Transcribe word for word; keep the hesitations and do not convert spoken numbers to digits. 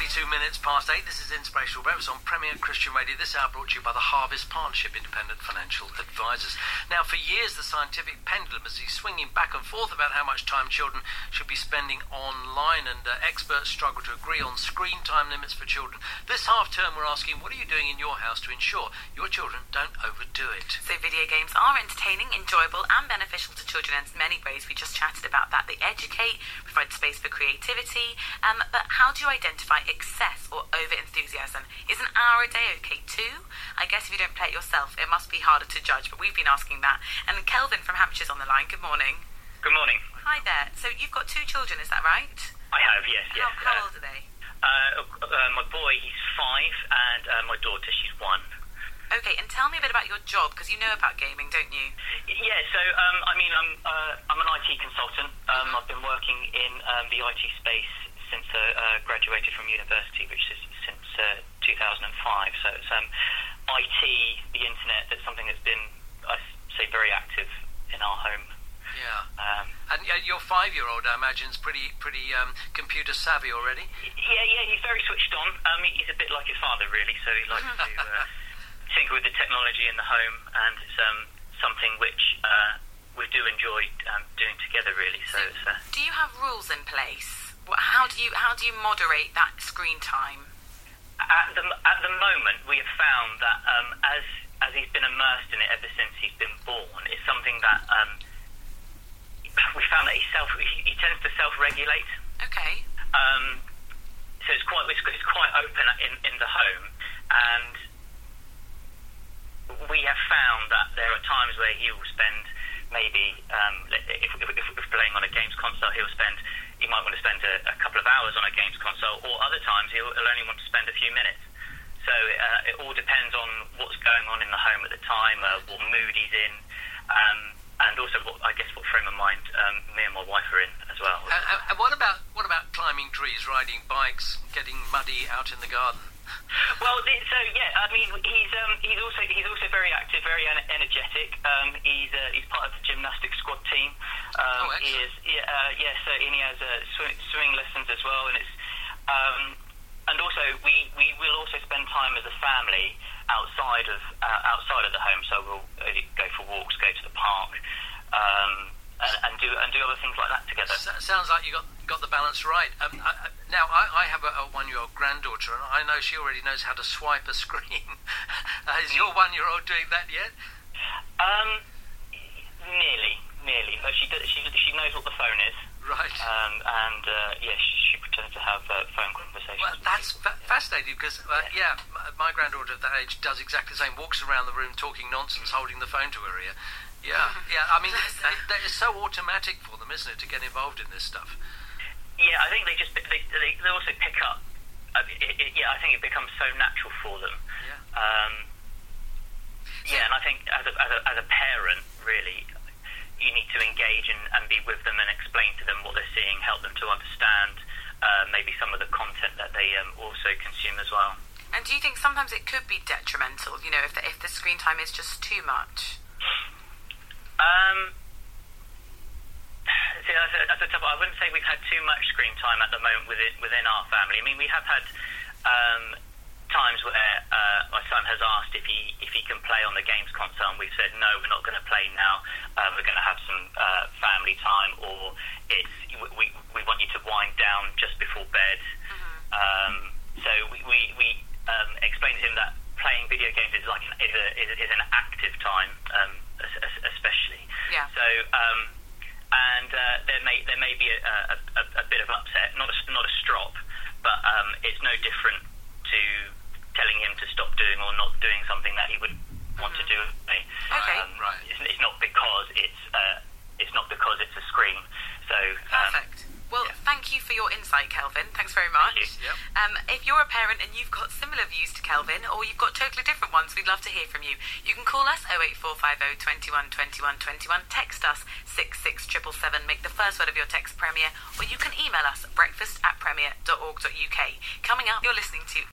twenty-two minutes past eight. This is Inspirational Breakfast on Premier Christian Radio. This hour brought to you by the Harvest Partnership, independent financial advisors. Now, for years, the scientific pendulum has been swinging back and forth about how much time children should be spending online, and uh, experts struggle to agree on screen time limits for children. This half-term, we're asking, what are you doing in your house to ensure your children don't overdo it? So video games are entertaining, enjoyable and beneficial to children in many ways. We just chatted about that. They educate, provide space for creativity, um, but how do you identify excess or over-enthusiasm? Is an hour a day okay too? I guess if you don't play it yourself, it must be harder to judge, but we've been asking that. And Kelvin from Hampshire's on the line. Good morning. Good morning. Hi there. So you've got two children, is that right? I have, yes, yes. How, how old are they? Uh, uh, my boy, he's five, and uh, my daughter, she's one. Okay, and tell me a bit about your job, because you know about gaming, don't you? Yeah, so, um, I mean, I'm uh, I'm an I T consultant. Um, Mm-hmm. I've been working in um, the I T space since I uh, uh, graduated from university, which is since uh, two thousand five. So it's um, I T, the internet, that's something that's been, I say, very active in our home. Yeah. Um, and uh, your five-year-old, I imagine, is pretty, pretty um, computer savvy already? Yeah, yeah, he's very switched on. Um, he's a bit like his father, really, so he likes to uh, tinker with the technology in the home, and it's um, something which uh, we do enjoy um, doing together, really. So, it's, uh, do you have rules in place? Wh- How do you how do you moderate that screen time? at the at the moment, we have found that um, as as he's been immersed in it ever since he's been born, it's something that um, we found that he self he, he tends to self-regulate. Okay. Um, so it's quite it's, it's quite open in in the home, and we have found that there are times where he will spend maybe um, if, if, if we're playing on a games console, he'll spend he might want to spend a, a couple of hours on a games console, or other times he'll, he'll only want to spend a few minutes. So uh, it all depends on what's going on in the home at the time, uh, what mood he's in, um, and also what, I guess what frame of mind um, me and my wife are in as well. Uh, and what about what about climbing trees, riding bikes, getting muddy out in the garden? Well, so yeah, I mean, he's um, he's also he's also very active, very en- energetic. Um, he's uh, he's part of the gymnastics squad team. Um, Oh, he is, excellent. yeah, uh, yeah. So and he has uh, sw- swimming lessons as well, and it's um, and also we, we will also spend time as a family outside of uh, outside of the home. So we'll uh, go for walks, go to the park, um, and, and do and do other things like that together. S- sounds like you got got the balance right. Um, I, I, now, I, I have a, a one-year-old granddaughter, and I know she already knows how to swipe a screen. uh, is your one-year-old doing that yet? Um, nearly, nearly. But she does, she she knows what the phone is. Right. Um, and uh, yeah, she, she pretends to have uh, phone conversations. Well, with that's people. fa- fascinating because, uh, yeah, m- my granddaughter at that age does exactly the same, walks around the room talking nonsense, holding the phone to her ear. Yeah, yeah, I mean, it, it, it's so automatic for them, isn't it, to get involved in this stuff? Yeah, I think they just they they, they also pick up. Uh, it, it, yeah, I think it becomes so natural for them. Yeah. Um, yeah, and I think as a, as a as a parent, really, you need to engage and, and be with them and explain to them what they're seeing, help them to understand uh, maybe some of the content that they um, also consume as well. And do you think sometimes it could be detrimental? You know, if the, if the screen time is just too much. Um. See, that's a, that's a tough one. I wouldn't say we've had too much screen time at the moment within within our family. I mean, we have had um, times where uh, my son has asked if he if he can play on the games console, and we've said no, we're not going to play now. Uh, we're going to have some uh, family time, or it's we we want you to wind down just before bed. Mm-hmm. Um, so we we, we um, explain to him that playing video games is like an, is, a, is, is an active time, um, especially. Yeah. So. Um, And uh, there may there may be a, a, a, a bit of upset, not a, not a strop, but um, it's no different to telling him to stop doing or not doing something that he would want Mm-hmm. to do. Okay. Um, Right. It's, it's not because it's uh, it's not because it's a screen. So um, Perfect. Well, yeah. thank you for your insight, Kelvin. Thanks very much. Thank you. Yep. Um, if you're a parent and you've got similar views to Kelvin, or you've got totally different ones, we'd love to hear from you. You can call us oh eight four five oh, two one, two one, two one, text us six six seven seven seven, make the first word of your text Premier, or you can email us breakfast at premier dot org dot uk. Coming up, you're listening to